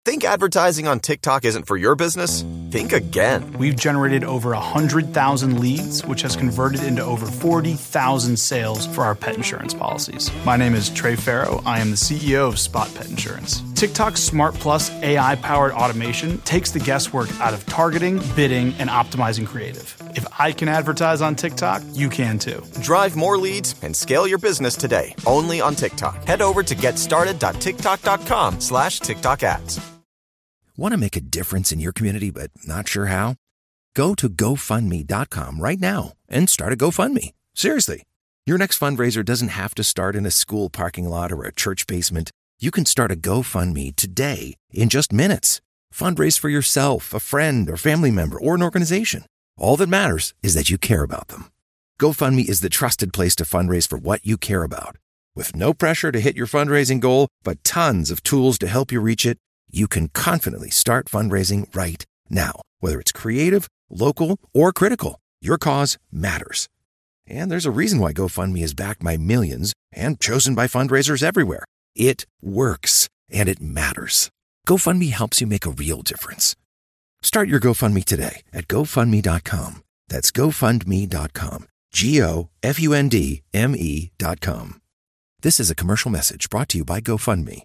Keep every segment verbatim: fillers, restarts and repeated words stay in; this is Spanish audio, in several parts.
Think advertising on TikTok isn't for your business? Think again. We've generated over one hundred thousand leads, which has converted into over forty thousand sales for our pet insurance policies. My name is Trey Farrow. I am the C E O of Spot Pet Insurance. TikTok's Smart Plus A I-powered automation takes the guesswork out of targeting, bidding, and optimizing creative. If I can advertise on TikTok, you can too. Drive more leads and scale your business today, only on TikTok. Head over to getstarted.tiktok.com slash TikTok ads. Want to make a difference in your community but not sure how? Go to go fund me dot com right now and start a GoFundMe. Seriously. Your next fundraiser doesn't have to start in a school parking lot or a church basement. You can start a GoFundMe today in just minutes. Fundraise for yourself, a friend, or family member, or an organization. All that matters is that you care about them. GoFundMe is the trusted place to fundraise for what you care about. With no pressure to hit your fundraising goal, but tons of tools to help you reach it, you can confidently start fundraising right now. Whether it's creative, local, or critical, your cause matters. And there's a reason why GoFundMe is backed by millions and chosen by fundraisers everywhere. It works, and it matters. GoFundMe helps you make a real difference. Start your GoFundMe today at go fund me dot com. That's go fund me dot com. G O F U N D M E dot com. This is a commercial message brought to you by GoFundMe.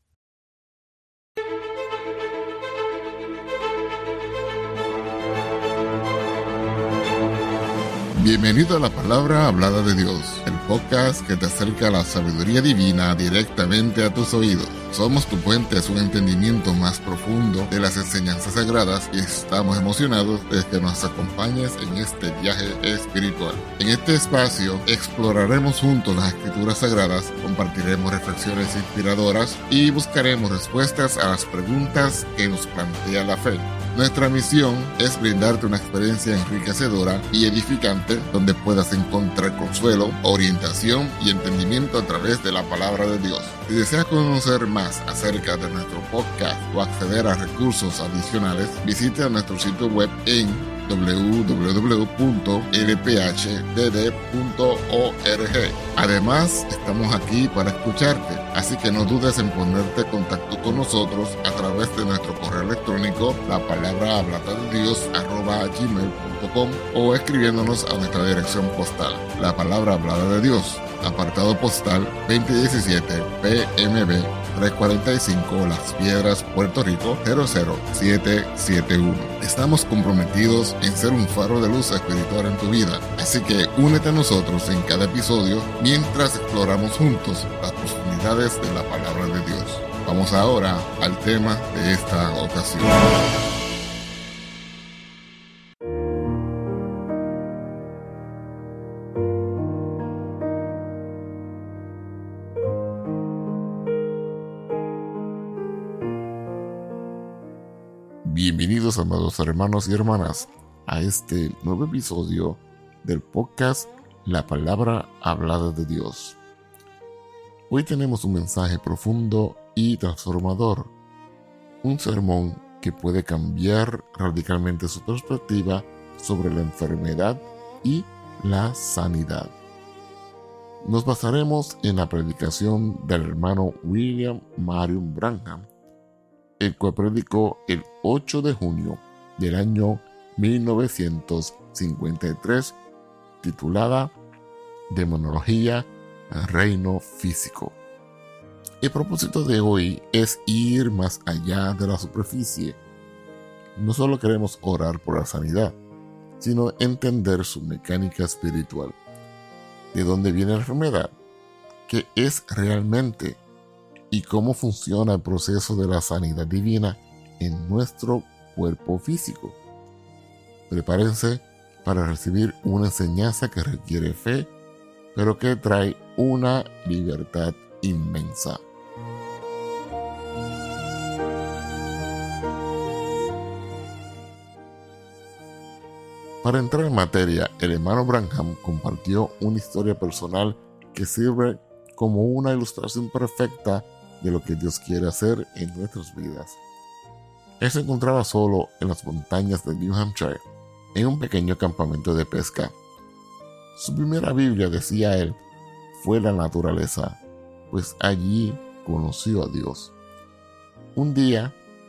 Bienvenido a la Palabra Hablada de Dios, el podcast que te acerca a la sabiduría divina directamente a tus oídos. Somos tu puente a un entendimiento más profundo de las enseñanzas sagradas y estamos emocionados de que nos acompañes en este viaje espiritual. En este espacio exploraremos juntos las escrituras sagradas, compartiremos reflexiones inspiradoras y buscaremos respuestas a las preguntas que nos plantea la fe. Nuestra misión es brindarte una experiencia enriquecedora y edificante donde puedas encontrar consuelo, orientación y entendimiento a través de la palabra de Dios. Si deseas conocer más acerca de nuestro podcast o acceder a recursos adicionales, visita nuestro sitio web en doble u doble u doble u punto l p h d d punto org. Además, estamos aquí para escucharte, así que no dudes en ponerte en contacto con nosotros a través de nuestro correo electrónico, la palabra hablada de Dios arroba gmail punto com, o escribiéndonos a nuestra dirección postal, la palabra hablada de Dios, apartado postal veinte diecisiete P M B trescientos cuarenta y cinco Las Piedras, Puerto Rico cero cero siete siete uno. Estamos comprometidos en ser un faro de luz espiritual en tu vida, así que únete a nosotros en cada episodio mientras exploramos juntos las profundidades de la palabra de Dios. Vamos ahora al tema de esta ocasión. Bienvenidos, amados hermanos y hermanas, a este nuevo episodio del podcast La Palabra Hablada de Dios. Hoy tenemos un mensaje profundo y transformador, un sermón que puede cambiar radicalmente su perspectiva sobre la enfermedad y la sanidad. Nos basaremos en la predicación del hermano William Marion Branham, el cual predicó el ocho de junio del año mil novecientos cincuenta y tres, titulada Demonología, Reino Físico. El propósito de hoy es ir más allá de la superficie. No solo queremos orar por la sanidad, sino entender su mecánica espiritual. ¿De dónde viene la enfermedad? ¿Qué es realmente? Y cómo funciona el proceso de la sanidad divina en nuestro cuerpo físico. Prepárense para recibir una enseñanza que requiere fe, pero que trae una libertad inmensa. Para entrar en materia, el hermano Branham compartió una historia personal que sirve como una ilustración perfecta de lo que Dios quiere hacer en nuestras vidas. Él se encontraba solo en las montañas de New Hampshire, en un pequeño campamento de pesca. Su primera Biblia, decía él, fue la naturaleza, pues allí conoció a Dios. Un día,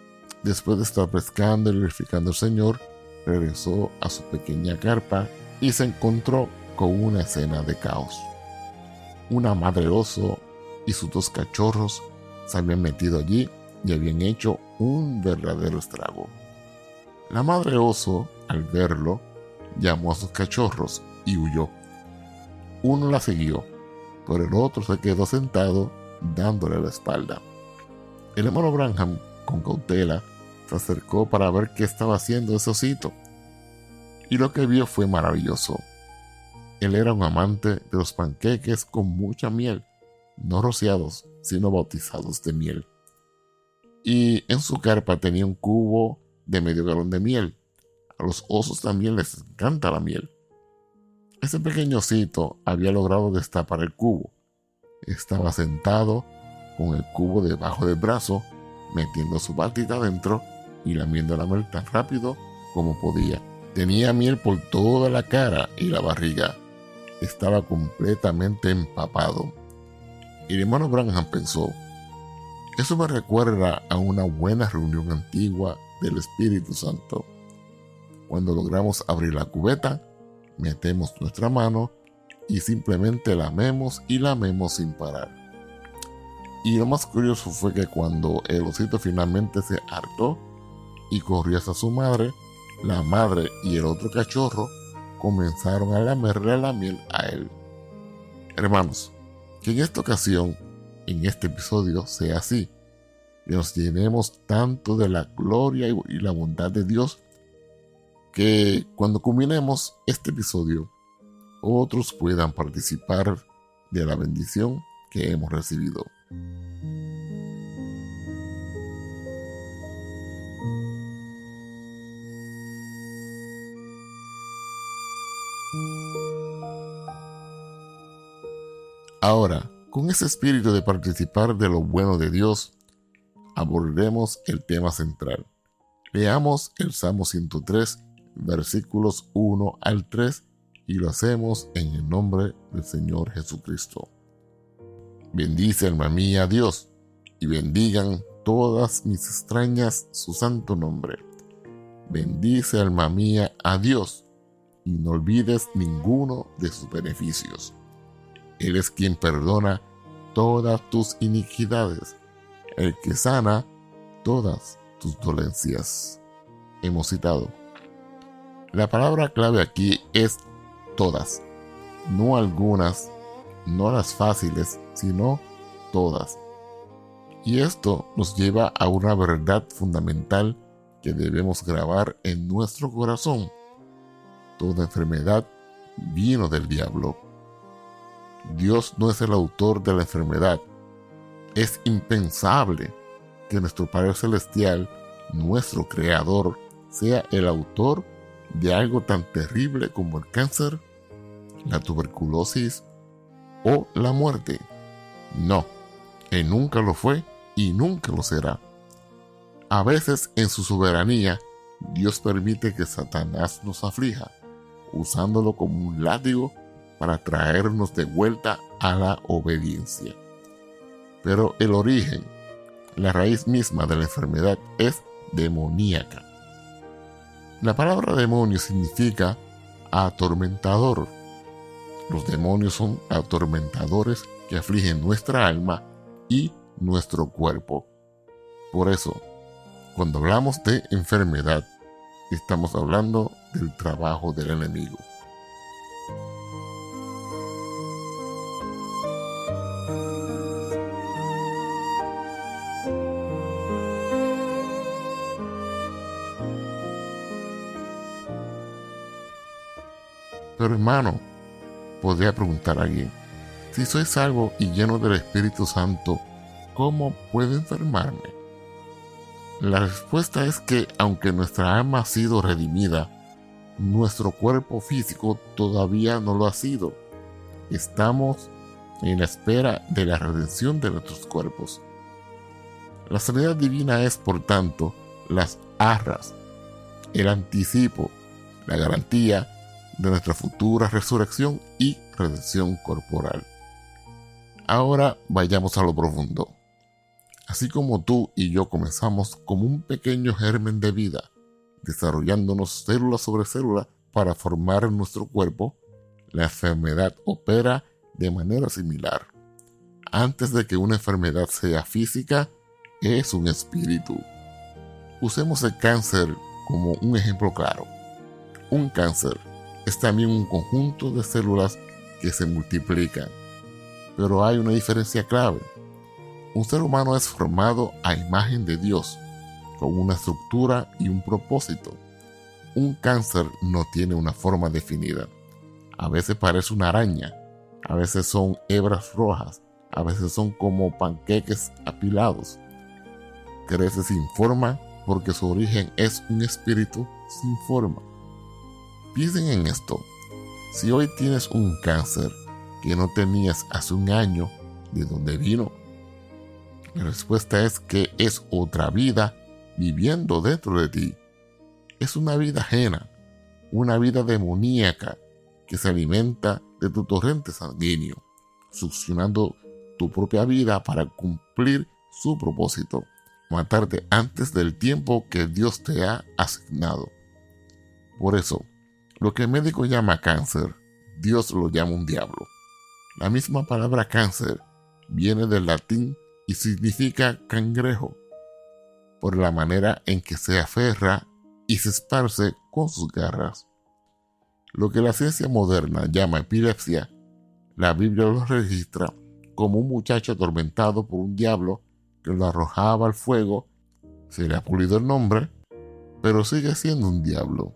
Después de estar pescando y glorificando al Señor, regresó a su pequeña carpa y se encontró con una escena de caos. Una madre oso y sus dos cachorros se habían metido allí y habían hecho un verdadero estrago. La madre oso, al verlo, llamó a sus cachorros y huyó. Uno la siguió, pero el otro se quedó sentado dándole la espalda. El hermano Branham, con cautela, se acercó para ver qué estaba haciendo ese osito, y lo que vio fue maravilloso. Él era un amante de los panqueques con mucha miel, no rociados, sino bautizados de miel. Y en su carpa tenía un cubo de medio galón de miel. A los osos también les encanta la miel. Ese pequeño osito había logrado destapar el cubo. Estaba sentado con el cubo debajo del brazo, metiendo su patita adentro y lamiendo la miel tan rápido como podía. Tenía miel por toda la cara y la barriga. Estaba completamente empapado. Y el hermano Branham pensó: eso me recuerda a una buena reunión antigua del Espíritu Santo. Cuando logramos abrir la cubeta, metemos nuestra mano y simplemente lamemos y lamemos sin parar. Y lo más curioso fue que cuando el osito finalmente se hartó y corrió hacia su madre, la madre y el otro cachorro comenzaron a lamerle la miel a él. Hermanos, que en esta ocasión, en este episodio, sea así, que nos llenemos tanto de la gloria y la bondad de Dios, que cuando culminemos este episodio, otros puedan participar de la bendición que hemos recibido. Ahora, con ese espíritu de participar de lo bueno de Dios, abordaremos el tema central. Leamos el Salmo ciento tres, versículos uno al tres, y lo hacemos en el nombre del Señor Jesucristo. Bendice, alma mía, a Dios, y bendigan todas mis extrañas su santo nombre. Bendice, alma mía, a Dios, y no olvides ninguno de sus beneficios. Él es quien perdona todas tus iniquidades, el que sana todas tus dolencias. Hemos citado. La palabra clave aquí es todas, no algunas, no las fáciles, sino todas. Y esto nos lleva a una verdad fundamental que debemos grabar en nuestro corazón. Toda enfermedad vino del diablo. Dios no es el autor de la enfermedad. Es impensable que nuestro Padre Celestial, nuestro Creador, sea el autor de algo tan terrible como el cáncer, la tuberculosis o la muerte. No, Él nunca lo fue y nunca lo será. A veces, en su soberanía, Dios permite que Satanás nos aflija, usándolo como un látigo para traernos de vuelta a la obediencia. Pero el origen, la raíz misma de la enfermedad es demoníaca. La palabra demonio significa atormentador. Los demonios son atormentadores que afligen nuestra alma y nuestro cuerpo. Por eso, cuando hablamos de enfermedad, estamos hablando del trabajo del enemigo. Pero hermano, podría preguntar a alguien: si soy salvo y lleno del Espíritu Santo, ¿cómo puedo enfermarme? La respuesta es que aunque nuestra alma ha sido redimida, nuestro cuerpo físico todavía no lo ha sido. Estamos en la espera de la redención de nuestros cuerpos. La sanidad divina es, por tanto, las arras, el anticipo, la garantía de nuestra futura resurrección y redención corporal. Ahora vayamos a lo profundo. Así como tú y yo comenzamos como un pequeño germen de vida, desarrollándonos célula sobre célula para formar nuestro cuerpo, la enfermedad opera de manera similar. Antes de que una enfermedad sea física, es un espíritu. Usemos el cáncer como un ejemplo claro. Un cáncer es también un conjunto de células que se multiplican, pero hay una diferencia clave. Un ser humano es formado a imagen de Dios, con una estructura y un propósito. Un cáncer no tiene una forma definida. A veces parece una araña, a veces son hebras rojas, a veces son como panqueques apilados. Crece sin forma porque su origen es un espíritu sin forma. Piensen en esto. Si hoy tienes un cáncer que no tenías hace un año, ¿de dónde vino? La respuesta es que es otra vida viviendo dentro de ti. Es una vida ajena, una vida demoníaca que se alimenta de tu torrente sanguíneo, succionando tu propia vida para cumplir su propósito, matarte antes del tiempo que Dios te ha asignado. Por eso, lo que el médico llama cáncer, Dios lo llama un diablo. La misma palabra cáncer viene del latín y significa cangrejo, por la manera en que se aferra y se esparce con sus garras. Lo que la ciencia moderna llama epilepsia, la Biblia lo registra como un muchacho atormentado por un diablo que lo arrojaba al fuego. Se le ha pulido el nombre, pero sigue siendo un diablo.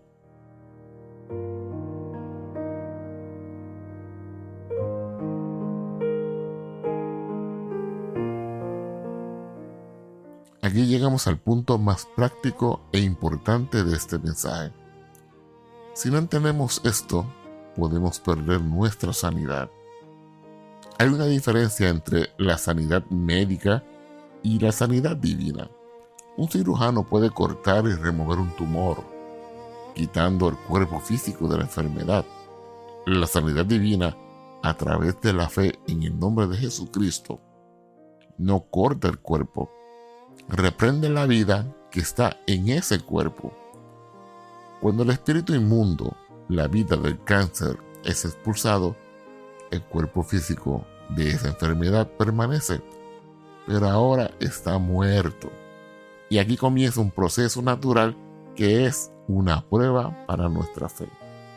Aquí llegamos al punto más práctico e importante de este mensaje. Si no entendemos esto, podemos perder nuestra sanidad. Hay una diferencia entre la sanidad médica y la sanidad divina. Un cirujano puede cortar y remover un tumor, quitando el cuerpo físico de la enfermedad. La sanidad divina, a través de la fe en el nombre de Jesucristo, no corta el cuerpo, reprende la vida que está en ese cuerpo. Cuando el espíritu inmundo, la vida del cáncer, es expulsado, el cuerpo físico de esa enfermedad permanece, pero ahora está muerto. Y aquí comienza un proceso natural que es una prueba para nuestra fe.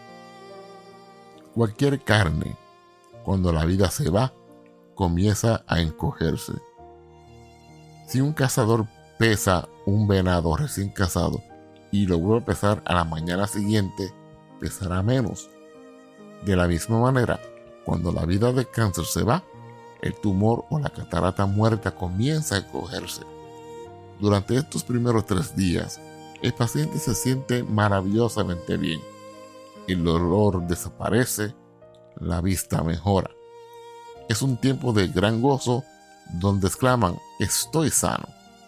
Cualquier carne, cuando la vida se va, comienza a encogerse. Si un cazador pesa un venado recién cazado y lo vuelve a pesar a la mañana siguiente, pesará menos. De la misma manera, cuando la vida del cáncer se va, el tumor o la catarata muerta comienza a encogerse. Durante estos primeros tres días, el paciente se siente maravillosamente bien. El dolor desaparece, la vista mejora. Es un tiempo de gran gozo donde exclaman: estoy sano.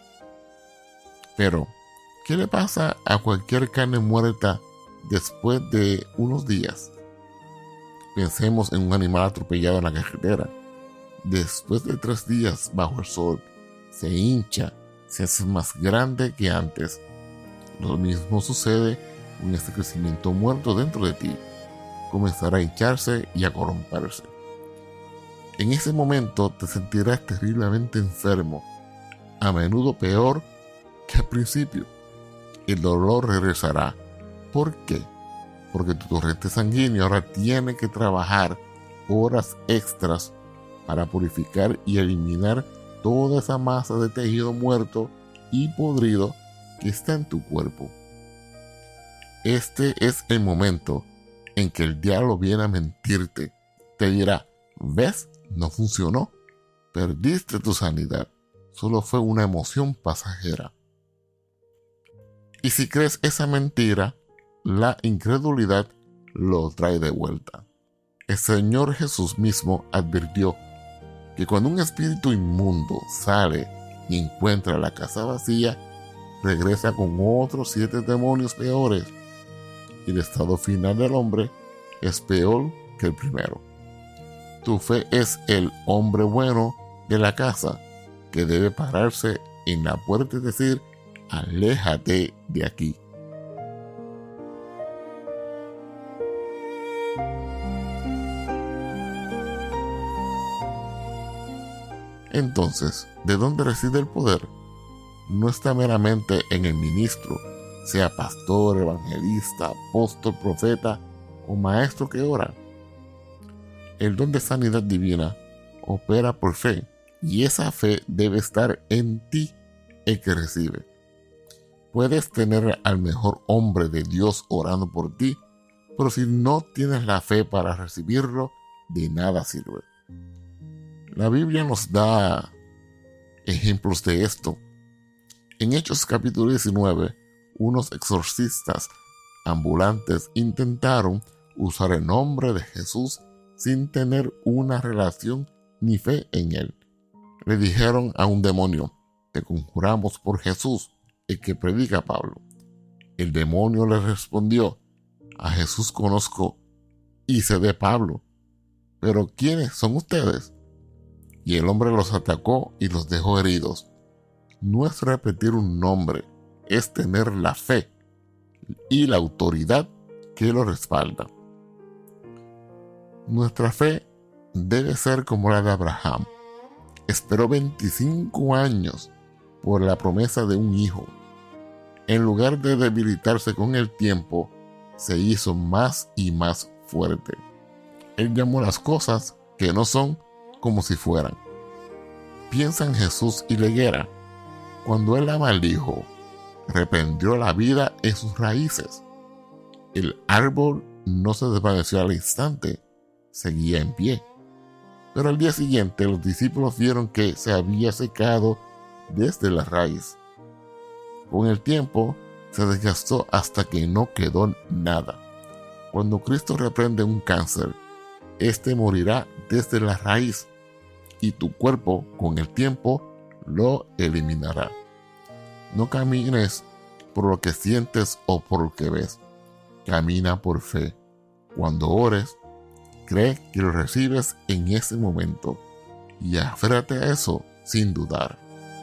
Pero, ¿qué le pasa a cualquier carne muerta después de unos días? Pensemos en un animal atropellado en la carretera. Después de tres días bajo el sol, se hincha, se hace más grande que antes. Lo mismo sucede con este crecimiento muerto dentro de ti. Comenzará a hincharse y a corromperse. En ese momento te sentirás terriblemente enfermo, a menudo peor que al principio. El dolor regresará. ¿Por qué? Porque tu torrente sanguíneo ahora tiene que trabajar horas extras para purificar y eliminar toda esa masa de tejido muerto y podrido que está en tu cuerpo. Este es el momento en que el diablo viene a mentirte. Te dirá: ¿ves? No funcionó. Perdiste tu sanidad. Solo fue una emoción pasajera. Y si crees esa mentira, la incredulidad lo trae de vuelta. El Señor Jesús mismo advirtió que cuando un espíritu inmundo sale y encuentra la casa vacía, regresa con otros siete demonios peores, y el estado final del hombre es peor que el primero. Tu fe es el hombre bueno de la casa que debe pararse en la puerta y decir: aléjate de aquí. Entonces, ¿de dónde reside el poder? No está meramente en el ministro, sea pastor, evangelista, apóstol, profeta o maestro que ora. El don de sanidad divina opera por fe, y esa fe debe estar en ti, el que recibe. Puedes tener al mejor hombre de Dios orando por ti, pero si no tienes la fe para recibirlo, de nada sirve. La Biblia nos da ejemplos de esto. En Hechos capítulo diecinueve, unos exorcistas ambulantes intentaron usar el nombre de Jesús sin tener una relación ni fe en él. Le dijeron a un demonio: te conjuramos por Jesús, el que predica Pablo. El demonio le respondió: a Jesús conozco y sé de Pablo, pero ¿quiénes son ustedes? Y el hombre los atacó y los dejó heridos. No es repetir un nombre, es tener la fe y la autoridad que lo respalda. Nuestra fe debe ser como la de Abraham. Esperó veinticinco años por la promesa de un hijo. En lugar de debilitarse con el tiempo, se hizo más y más fuerte. Él llamó las cosas que no son como si fueran. Piensa en Jesús y la higuera. Cuando él la maldijo, reprendió la vida en sus raíces. El árbol no se desvaneció al instante, seguía en pie. Pero al día siguiente los discípulos vieron que se había secado desde la raíz. Con el tiempo se desgastó hasta que no quedó nada. Cuando Cristo reprende un cáncer, este morirá desde la raíz, y tu cuerpo con el tiempo lo eliminará. No camines por lo que sientes o por lo que ves. Camina por fe. Cuando ores, cree que lo recibes en ese momento y aférrate a eso sin dudar.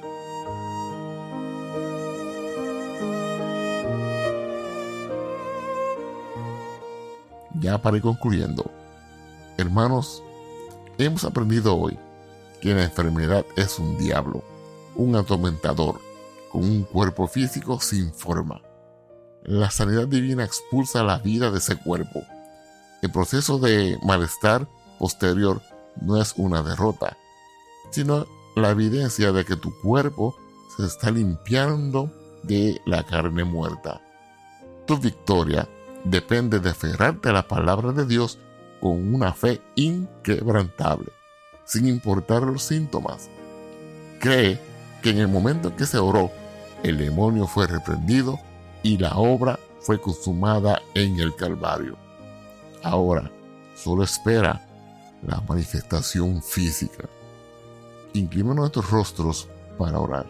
Ya para ir concluyendo, hermanos, hemos aprendido hoy que la enfermedad es un diablo, un atormentador, con un cuerpo físico sin forma. La sanidad divina expulsa la vida de ese cuerpo. El proceso de malestar posterior no es una derrota, sino la evidencia de que tu cuerpo se está limpiando de la carne muerta. Tu victoria depende de aferrarte a la palabra de Dios con una fe inquebrantable, sin importar los síntomas. Cree que en el momento que se oró, el demonio fue reprendido y la obra fue consumada en el Calvario. Ahora, solo espera la manifestación física. Inclinemos nuestros rostros para orar.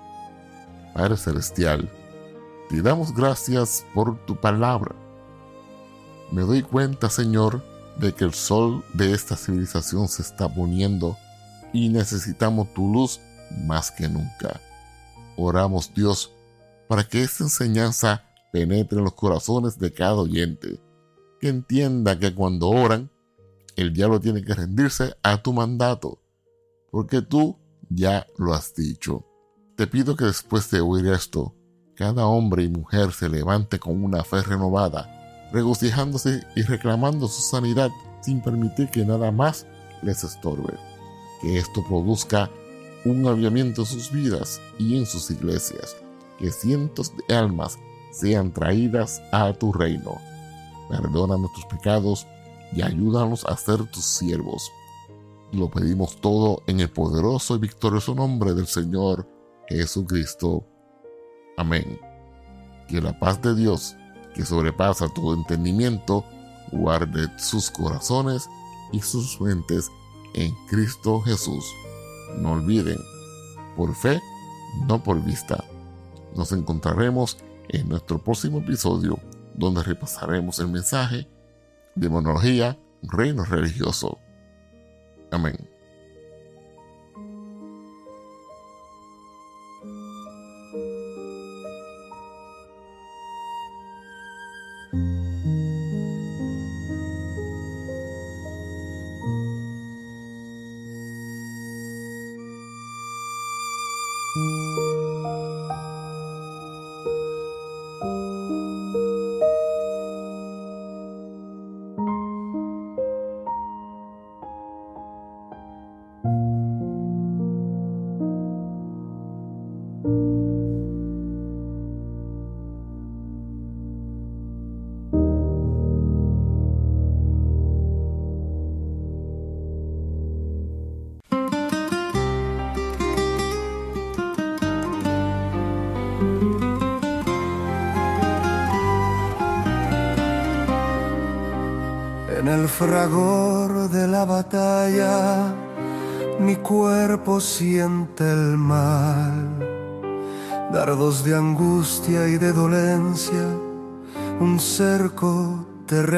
Padre Celestial, te damos gracias por tu palabra. Me doy cuenta, Señor, de que el sol de esta civilización se está poniendo y necesitamos tu luz más que nunca. Oramos, Dios, para que esta enseñanza penetre en los corazones de cada oyente, que entienda que cuando oran, el diablo tiene que rendirse a tu mandato, porque tú ya lo has dicho. Te pido que después de oír esto, cada hombre y mujer se levante con una fe renovada, regocijándose y reclamando su sanidad sin permitir que nada más les estorbe. Que esto produzca un avivamiento en sus vidas y en sus iglesias, que cientos de almas sean traídas a tu reino. Perdona nuestros pecados y ayúdanos a ser tus siervos. Lo pedimos todo en el poderoso y victorioso nombre del Señor Jesucristo. Amén. Que la paz de Dios, que sobrepasa todo entendimiento, guarde sus corazones y sus mentes en Cristo Jesús. No olviden, por fe, no por vista. Nos encontraremos en nuestro próximo episodio, donde repasaremos el mensaje Demonología, Reino Religioso. Amén. el fragor de la batalla mi cuerpo siente el mal, dardos de angustia y de dolencia, un cerco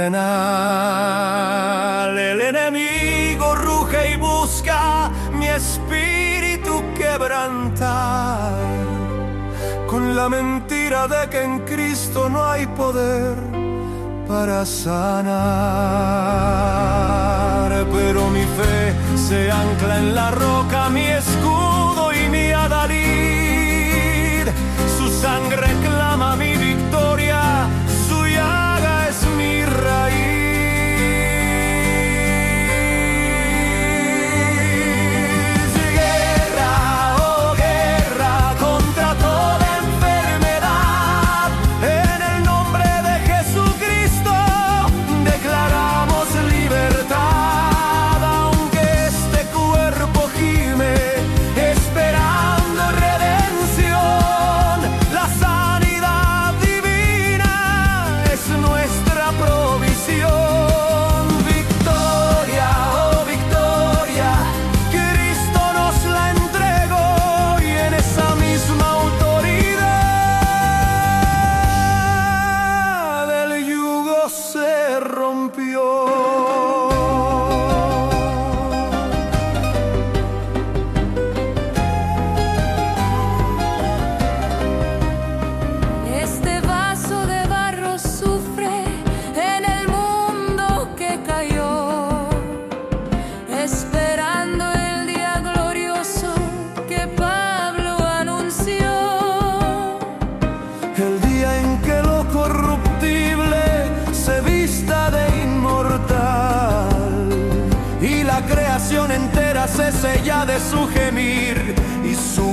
terrenal. El enemigo ruge y busca mi espíritu quebrantar, con la mentira de que en Cristo no hay poder para sanar. Pero mi fe se ancla en la roca, mi escudo y mi adalid. Su sangre clama mi victoria, su llaga es mi raíz. Guerra, oh guerra, contra toda enfermedad. En el nombre de Jesucristo declaramos libertad. Aunque este cuerpo gime, esperando redención, la sanidad divina es nuestra provisión. Victoria, oh victoria, Cristo nos la entregó, y en esa misma autoridad el yugo se rompió. Este vaso de barro sufre en el mundo que cayó, esperando el día glorioso que Pablo anunció. El día en que lo corruptible se vista de inmortal y la creación entera se sella de su gemir y su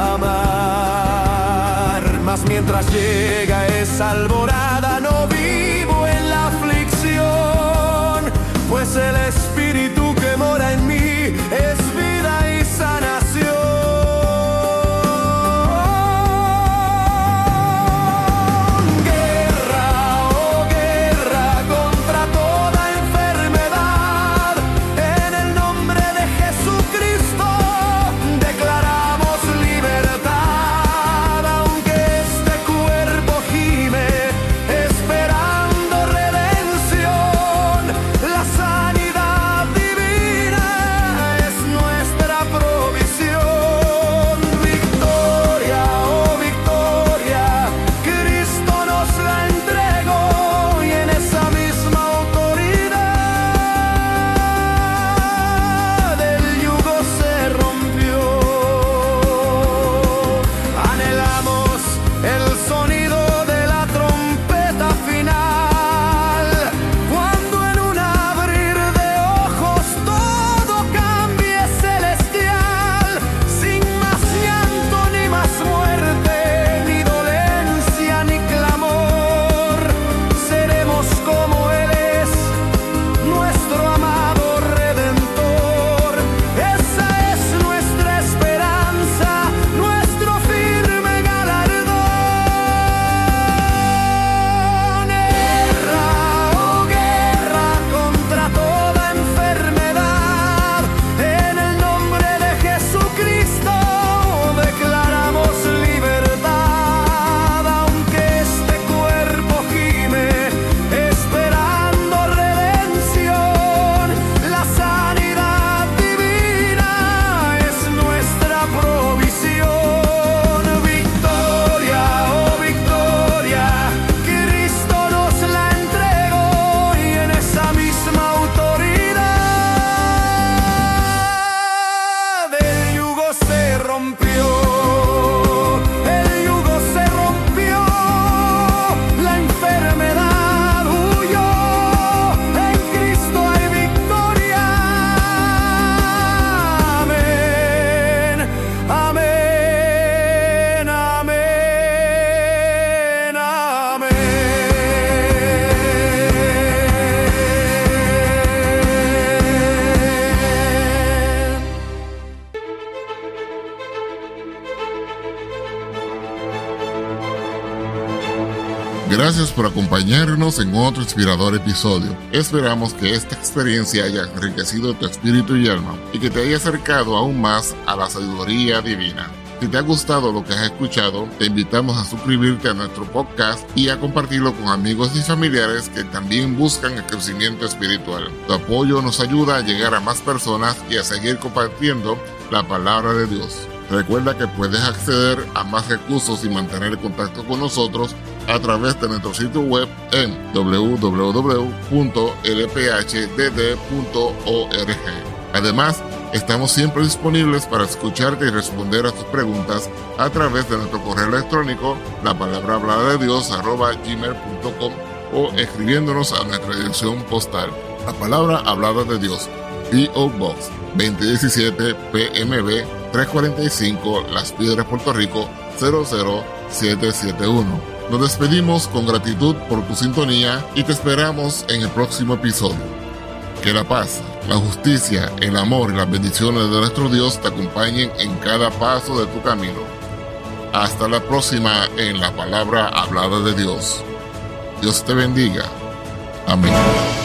clamar. Mas mientras llega esa alborada, no vivo en la aflicción, pues el espíritu que mora en mí es vida y sanación. Guerra, oh guerra, contra toda enfermedad. En el nombre de Jesucristo declaramos libertad. Aunque este cuerpo gime, esperando redención, la sanidad Gracias por acompañarnos en otro inspirador episodio. Esperamos que esta experiencia haya enriquecido tu espíritu y alma y que te haya acercado aún más a la sabiduría divina. Si te ha gustado lo que has escuchado, te invitamos a suscribirte a nuestro podcast y a compartirlo con amigos y familiares que también buscan el crecimiento espiritual. Tu apoyo nos ayuda a llegar a más personas y a seguir compartiendo la palabra de Dios. Recuerda que puedes acceder a más recursos y mantener contacto con nosotros a través de nuestro sitio web en doble u doble u doble u punto l p h d d punto org. Además, estamos siempre disponibles para escucharte y responder a tus preguntas a través de nuestro correo electrónico, la palabra hablada de Dios arroba gmail punto com, o escribiéndonos a nuestra dirección postal, la palabra hablada de Dios, P O Box veinte diecisiete P M B trescientos cuarenta y cinco Las Piedras, Puerto Rico cero cero siete siete uno. Nos despedimos con gratitud por tu sintonía y te esperamos en el próximo episodio. Que la paz, la justicia, el amor y las bendiciones de nuestro Dios te acompañen en cada paso de tu camino. Hasta la próxima en la palabra hablada de Dios. Dios te bendiga. Amén.